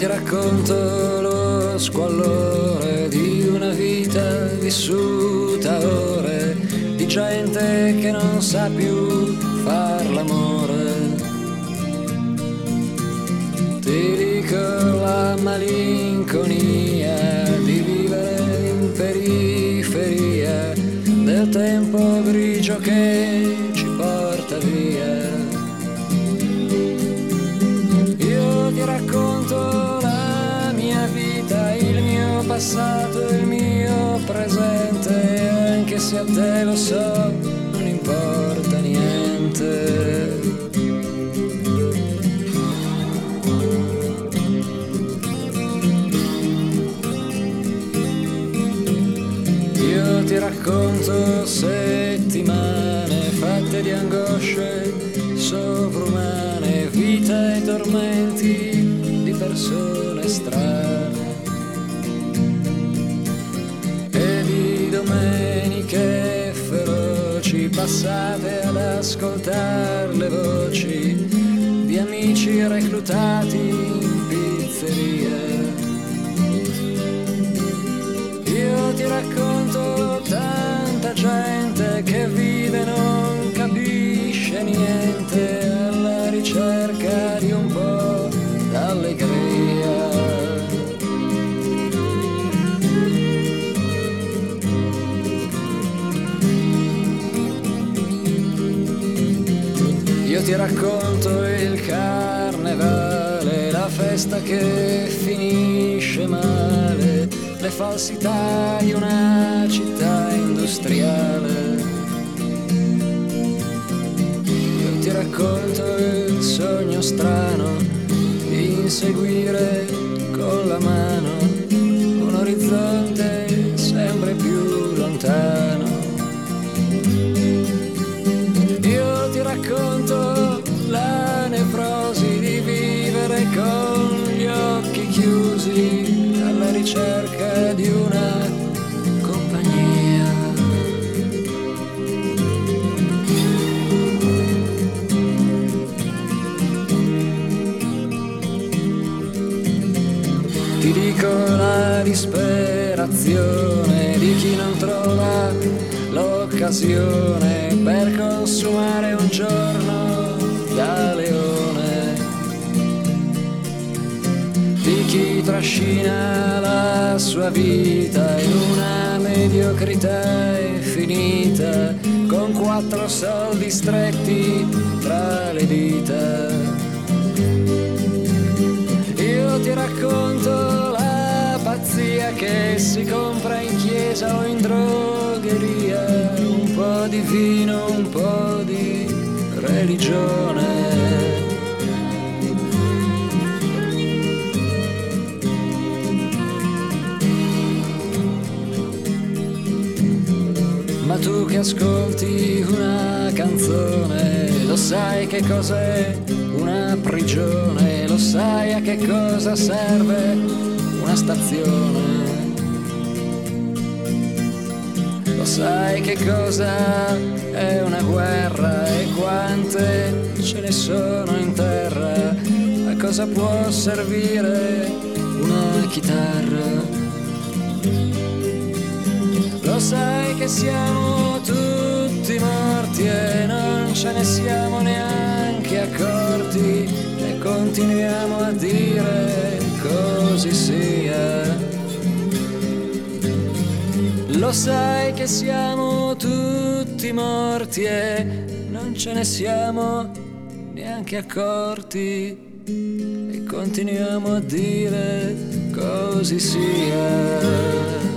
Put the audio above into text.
ti racconto lo squallore di una vita vissuta a ore, di gente che non sa più far l'amore. Ti dico la malinconia di vivere in periferia del tempo grigio che ci porta via. Io ti racconto la mia vita, il mio passato e il mio presente, anche se a te lo so non importa niente. Io ti racconto settimane fatte di angosce sovrumane, vita e tormenti di persone strane, e di domeniche feroci passate ad ascoltare le voci di amici reclutati in pizzeria. Io ti racconto tanta gente che vive e non capisce niente, alla ricerca di un po' d'allegria. Io ti racconto il carnevale, la festa che finisce male, le falsità di una città industriale. Io ti racconto il sogno strano di inseguire con la mano un orizzonte sempre più lontano. Io ti racconto la nevrosi di vivere con gli occhi chiusi alla ricerca di una compagnia. Ti dico la disperazione di chi non trova l'occasione per consumare un giorno da leone, di chi trascina la sua vita in una mediocrità infinita, con 4 soldi stretti tra le dita. Io ti racconto la pazzia che si compra in chiesa o in drogheria, un po' di vino, un po' di religione. Ma tu che ascolti una canzone, lo sai che cos'è una prigione, lo sai a che cosa serve una stazione, lo sai che cosa è una guerra e quante ce ne sono in terra, a cosa può servire una chitarra. Lo sai che siamo tutti morti e non ce ne siamo neanche accorti, e continuiamo a dire così sia. Lo sai che siamo tutti morti e non ce ne siamo neanche accorti, e continuiamo a dire così sia.